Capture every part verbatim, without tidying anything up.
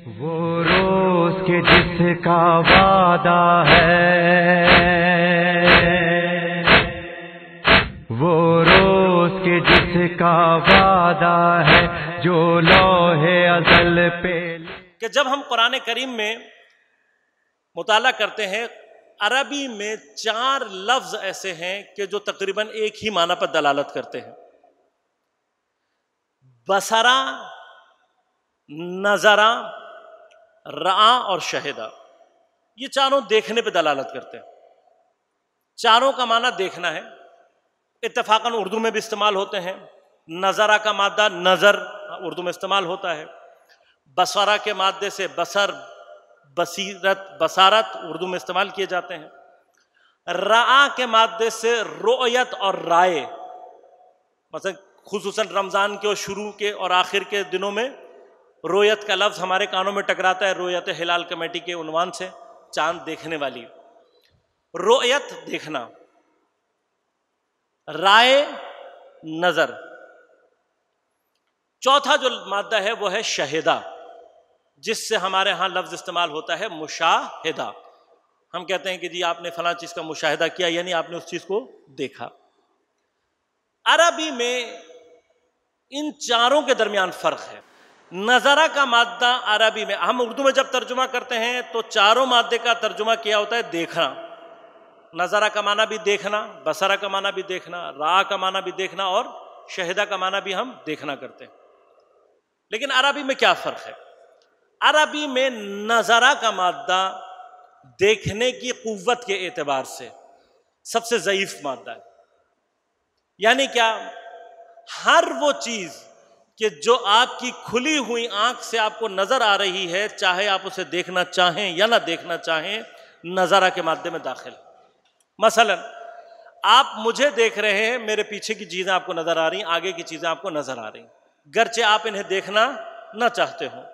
وہ روز کے جس کا وعدہ ہے، وہ روز کے جس کا وعدہ ہے، جو لوح ازل پہ. کہ جب ہم قرآن کریم میں مطالعہ کرتے ہیں، عربی میں چار لفظ ایسے ہیں کہ جو تقریباً ایک ہی معنی پر دلالت کرتے ہیں. بصرا، نظرا، رعا اور شہدا، یہ چاروں دیکھنے پہ دلالت کرتے ہیں. چاروں کا معنی دیکھنا ہے. اتفاقاً اردو میں بھی استعمال ہوتے ہیں. نظرا کا مادہ نظر اردو میں استعمال ہوتا ہے. بصرا کے مادے سے بصر، بصیرت، بصارت اردو میں استعمال کیے جاتے ہیں. رعا کے مادے سے رؤیت اور رائے، مثلا خصوصاً رمضان کے اور شروع کے اور آخر کے دنوں میں رویت کا لفظ ہمارے کانوں میں ٹکراتا ہے. رویت ہلال کمیٹی کے عنوان سے چاند دیکھنے والی. رویت دیکھنا، رائے نظر. چوتھا جو مادہ ہے وہ ہے شہدہ، جس سے ہمارے ہاں لفظ استعمال ہوتا ہے مشاہدہ. ہم کہتے ہیں کہ جی آپ نے فلاں چیز کا مشاہدہ کیا، یعنی آپ نے اس چیز کو دیکھا. عربی میں ان چاروں کے درمیان فرق ہے. نظرہ کا مادہ عربی میں، ہم اردو میں جب ترجمہ کرتے ہیں تو چاروں مادے کا ترجمہ کیا ہوتا ہے دیکھنا. نظرہ کا معنی بھی دیکھنا، بصرہ کا معنی بھی دیکھنا، رعا کا معنی بھی دیکھنا اور شہدہ کا معنی بھی ہم دیکھنا کرتے ہیں. لیکن عربی میں کیا فرق ہے؟ عربی میں نظرہ کا مادہ دیکھنے کی قوت کے اعتبار سے سب سے ضعیف مادہ ہے. یعنی کیا؟ ہر وہ چیز کہ جو آپ کی کھلی ہوئی آنکھ سے آپ کو نظر آ رہی ہے، چاہے آپ اسے دیکھنا چاہیں یا نہ دیکھنا چاہیں، نظرہ کے مادے میں داخل. مثلا آپ مجھے دیکھ رہے ہیں، میرے پیچھے کی چیزیں آپ کو نظر آ رہی ہیں، آگے کی چیزیں آپ کو نظر آ رہی ہیں، گرچہ آپ انہیں دیکھنا نہ چاہتے ہوں.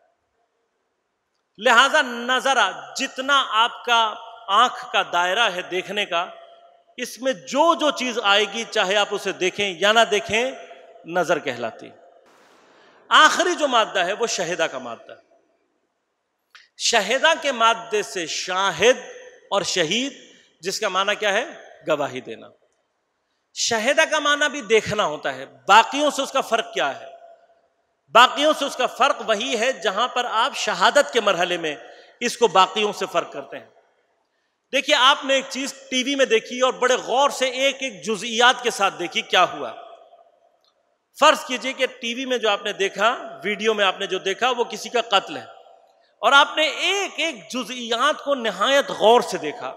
لہذا نظرہ، جتنا آپ کا آنکھ کا دائرہ ہے دیکھنے کا، اس میں جو جو چیز آئے گی، چاہے آپ اسے دیکھیں یا نہ دیکھیں، نظر کہلاتی. آخری جو مادہ ہے وہ شہدہ کا مادہ ہے. شہدہ کے مادے سے شاہد اور شہید، جس کا معنی کیا ہے؟ گواہی دینا. شہدہ کا معنی بھی دیکھنا ہوتا ہے. باقیوں سے اس کا فرق کیا ہے؟ باقیوں سے اس کا فرق وہی ہے جہاں پر آپ شہادت کے مرحلے میں اس کو باقیوں سے فرق کرتے ہیں. دیکھیے، آپ نے ایک چیز ٹی وی میں دیکھی اور بڑے غور سے ایک ایک جزئیات کے ساتھ دیکھی، کیا ہوا؟ فرض کیجئے کہ ٹی وی میں جو آپ نے دیکھا، ویڈیو میں آپ نے جو دیکھا، وہ کسی کا قتل ہے، اور آپ نے ایک ایک جزئیات کو نہایت غور سے دیکھا،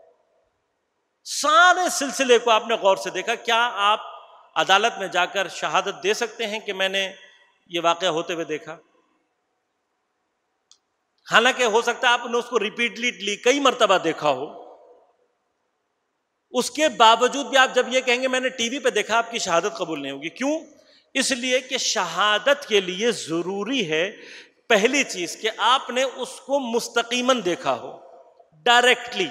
سارے سلسلے کو آپ نے غور سے دیکھا. کیا آپ عدالت میں جا کر شہادت دے سکتے ہیں کہ میں نے یہ واقعہ ہوتے ہوئے دیکھا؟ حالانکہ ہو سکتا ہے آپ نے اس کو ریپیٹلی کئی مرتبہ دیکھا ہو، اس کے باوجود بھی آپ جب یہ کہیں گے میں نے ٹی وی پہ دیکھا، آپ کی شہادت قبول نہیں ہوگی. کیوں؟ اس لیے کہ شہادت کے لیے ضروری ہے پہلی چیز کہ آپ نے اس کو مستقیماً دیکھا ہو، ڈائریکٹلی.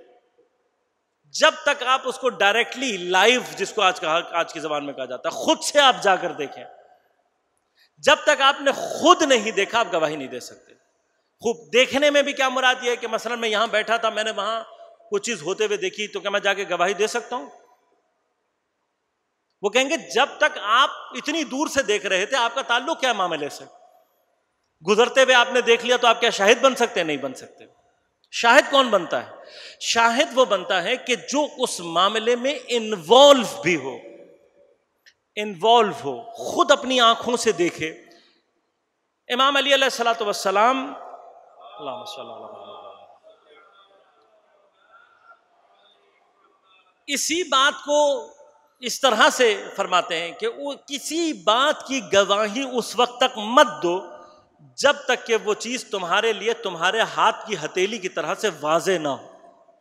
جب تک آپ اس کو ڈائریکٹلی لائیو، جس کو آج کہا آج کی زبان میں کہا جاتا ہے، خود سے آپ جا کر دیکھیں، جب تک آپ نے خود نہیں دیکھا آپ گواہی نہیں دے سکتے. خوب دیکھنے میں بھی کیا مراد یہ ہے کہ مثلا میں یہاں بیٹھا تھا، میں نے وہاں کوئی چیز ہوتے ہوئے دیکھی، تو کیا میں جا کے گواہی دے سکتا ہوں؟ وہ کہیں گے جب تک آپ اتنی دور سے دیکھ رہے تھے، آپ کا تعلق کیا معاملے سے؟ گزرتے ہوئے آپ نے دیکھ لیا تو آپ کیا شاہد بن سکتے ہیں؟ نہیں بن سکتے. شاہد کون بنتا ہے؟ شاہد وہ بنتا ہے کہ جو اس معاملے میں انوالو بھی ہو، انوالو ہو، خود اپنی آنکھوں سے دیکھے. امام علی علیہ الصلوۃ والسلام، اللہم صلی اللہ علیہ وسلم، اسی بات کو اس طرح سے فرماتے ہیں کہ وہ کسی بات کی گواہی اس وقت تک مت دو جب تک کہ وہ چیز تمہارے لیے تمہارے ہاتھ کی ہتھیلی کی طرح سے واضح نہ ہو.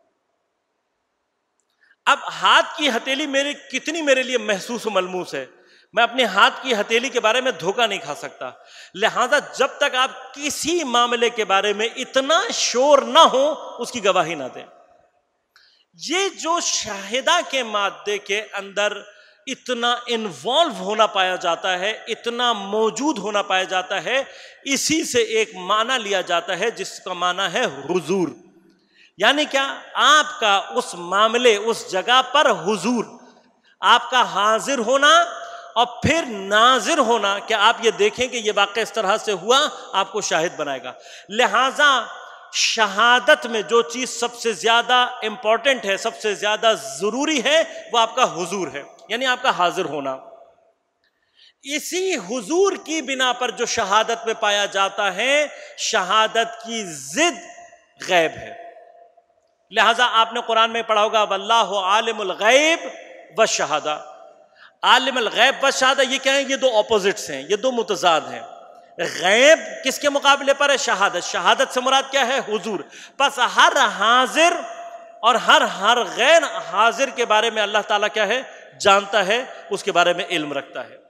اب ہاتھ کی ہتھیلی میری کتنی میرے لیے محسوس و ملموس ہے، میں اپنے ہاتھ کی ہتھیلی کے بارے میں دھوکہ نہیں کھا سکتا. لہذا جب تک آپ کسی معاملے کے بارے میں اتنا شور نہ ہو اس کی گواہی نہ دیں. یہ جو شاہدہ کے مادے کے اندر اتنا انوالو ہونا پایا جاتا ہے، اتنا موجود ہونا پایا جاتا ہے، اسی سے ایک معنی لیا جاتا ہے جس کا معنی ہے حضور. یعنی کیا؟ آپ کا اس معاملے، اس جگہ پر حضور، آپ کا حاضر ہونا اور پھر ناظر ہونا کہ آپ یہ دیکھیں کہ یہ واقعہ اس طرح سے ہوا، آپ کو شاہد بنائے گا. لہذا شہادت میں جو چیز سب سے زیادہ امپورٹنٹ ہے، سب سے زیادہ ضروری ہے، وہ آپ کا حضور ہے، یعنی آپ کا حاضر ہونا. اسی حضور کی بنا پر جو شہادت میں پایا جاتا ہے، شہادت کی ضد غیب ہے. لہذا آپ نے قرآن میں پڑھا ہوگا واللہ عالم الغیب والشہادہ. عالم الغیب والشہادہ یہ کیا ہیں؟ یہ دو اپوزٹس ہیں، یہ دو متضاد ہیں. غیب کس کے مقابلے پر ہے؟ شہادت. شہادت سے مراد کیا ہے؟ حضور. پس ہر حاضر اور ہر ہر غیر حاضر کے بارے میں اللہ تعالیٰ کیا ہے؟ جانتا ہے، اس کے بارے میں علم رکھتا ہے.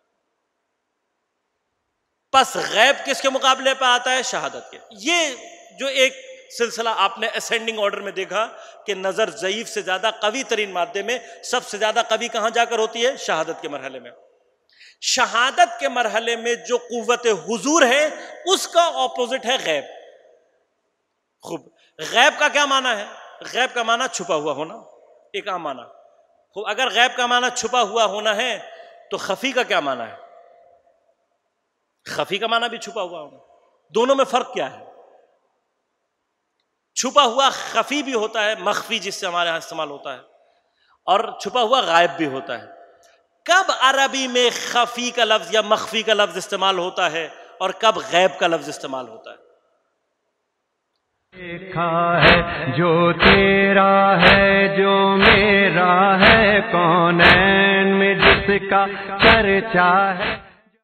پس غیب کس کے مقابلے پر آتا ہے؟ شہادت کے. یہ جو ایک سلسلہ آپ نے اسینڈنگ آرڈر میں دیکھا کہ نظر ضعیف سے زیادہ قوی ترین مادے میں سب سے زیادہ قوی کہاں جا کر ہوتی ہے؟ شہادت کے مرحلے میں. شہادت کے مرحلے میں جو قوت حضور ہے اس کا اپوزٹ ہے غیب. خوب، غیب کا کیا معنی ہے؟ غیب کا معنی چھپا ہوا ہونا، ایک عام معنی. خوب، اگر غیب کا معنی چھپا ہوا ہونا ہے تو خفی کا کیا معنی ہے؟ خفی کا معنی بھی چھپا ہوا ہونا. دونوں میں فرق کیا ہے؟ چھپا ہوا خفی بھی ہوتا ہے، مخفی جس سے ہمارے ہاں استعمال ہوتا ہے، اور چھپا ہوا غائب بھی ہوتا ہے. کب عربی میں خفی کا لفظ یا مخفی کا لفظ استعمال ہوتا ہے اور کب غیب کا لفظ استعمال ہوتا ہے؟ دیکھا ہے جو تیرا ہے، جو میرا ہے، کونین میں جس کا چرچا ہے.